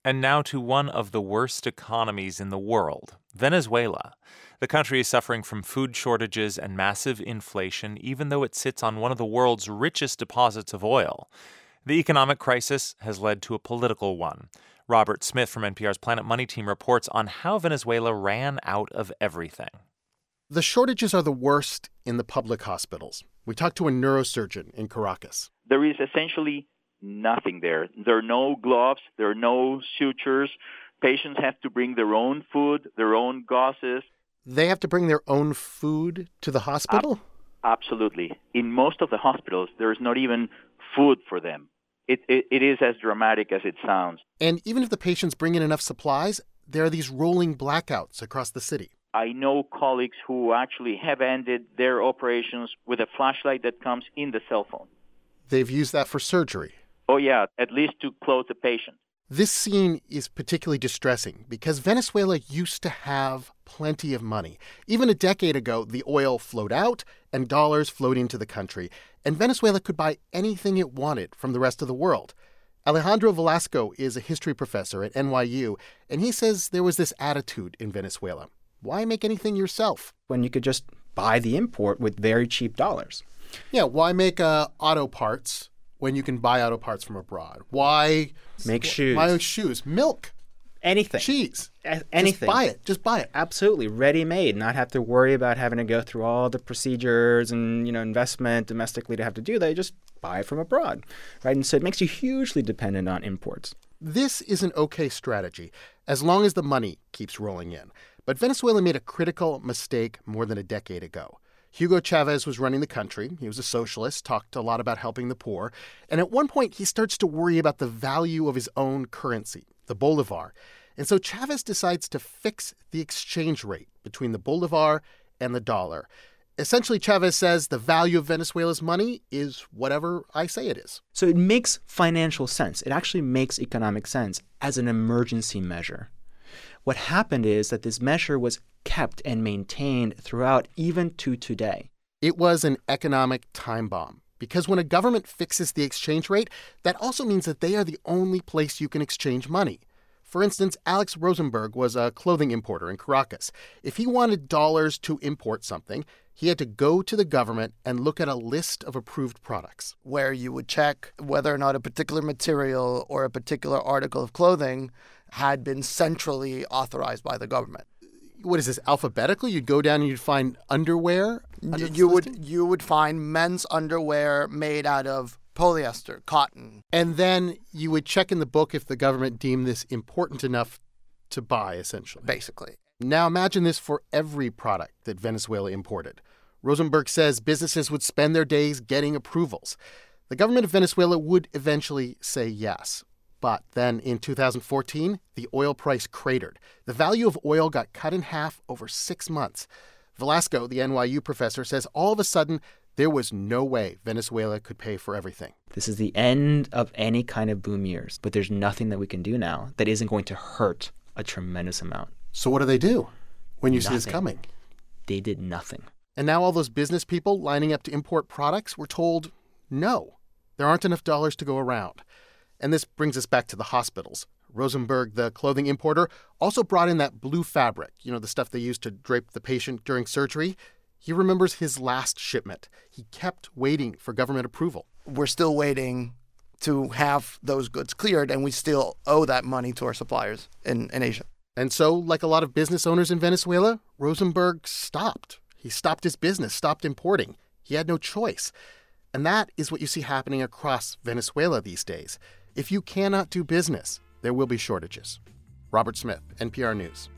And now to one of the worst economies in the world, Venezuela. The country is suffering from food shortages and massive inflation, even though it sits on one of the world's richest deposits of oil. The economic crisis has led to a political one. Robert Smith from NPR's Planet Money team reports on how Venezuela ran out of everything. The shortages are the worst in the public hospitals. We talked to a neurosurgeon in Caracas. There is essentially nothing there. There are no gloves. There are no sutures. Patients have to bring their own food, their own gauzes. They have to bring their own food to the hospital? Absolutely. In most of the hospitals, there is not even food for them. It is as dramatic as it sounds. And even if the patients bring in enough supplies, there are these rolling blackouts across the city. I know colleagues who actually have ended their operations with a flashlight that comes in the cell phone. They've used that for surgery. Oh, yeah, at least to close the patient. This scene is particularly distressing because Venezuela used to have plenty of money. Even a decade ago, the oil flowed out and dollars flowed into the country, and Venezuela could buy anything it wanted from the rest of the world. Alejandro Velasco is a history professor at NYU, and he says there was this attitude in Venezuela. Why make anything yourself? When you could just buy the import with very cheap dollars. Yeah, why make auto parts when you can buy auto parts from abroad? Why make shoes? Buy shoes, milk, anything, cheese, anything. Just buy it. Absolutely, ready-made. Not have to worry about having to go through all the procedures and investment domestically to have to do that. You just buy it from abroad, right? And so it makes you hugely dependent on imports. This is an okay strategy as long as the money keeps rolling in. But Venezuela made a critical mistake more than a decade ago. Hugo Chavez was running the country. He was a socialist, talked a lot about helping the poor. And at one point, he starts to worry about the value of his own currency, the bolivar. And so Chavez decides to fix the exchange rate between the bolivar and the dollar. Essentially, Chavez says the value of Venezuela's money is whatever I say it is. So it makes financial sense. It actually makes economic sense as an emergency measure. What happened is that this measure was kept and maintained throughout, even to today. It was an economic time bomb because when a government fixes the exchange rate, that also means that they are the only place you can exchange money. For instance, Alex Rosenberg was a clothing importer in Caracas. If he wanted dollars to import something, he had to go to the government and look at a list of approved products. Where you would check whether or not a particular material or a particular article of clothing had been centrally authorized by the government. What is this, alphabetically? You'd go down and you'd find underwear? You would find men's underwear made out of polyester, cotton. And then you would check in the book if the government deemed this important enough to buy, essentially. Basically. Now imagine this for every product that Venezuela imported. Rosenberg says businesses would spend their days getting approvals. The government of Venezuela would eventually say yes. But then in 2014, the oil price cratered. The value of oil got cut in half over 6 months. Velasco, the NYU professor, says all of a sudden there was no way Venezuela could pay for everything. This is the end of any kind of boom years, but there's nothing that we can do now that isn't going to hurt a tremendous amount. So what do they do when you see this coming? They did nothing. And now all those business people lining up to import products were told, no, there aren't enough dollars to go around. And this brings us back to the hospitals. Rosenberg, the clothing importer, also brought in that blue fabric, the stuff they used to drape the patient during surgery. He remembers his last shipment. He kept waiting for government approval. We're still waiting to have those goods cleared, and we still owe that money to our suppliers in Asia. And so, like a lot of business owners in Venezuela, Rosenberg stopped. He stopped his business, stopped importing. He had no choice. And that is what you see happening across Venezuela these days. If you cannot do business, there will be shortages. Robert Smith, NPR News.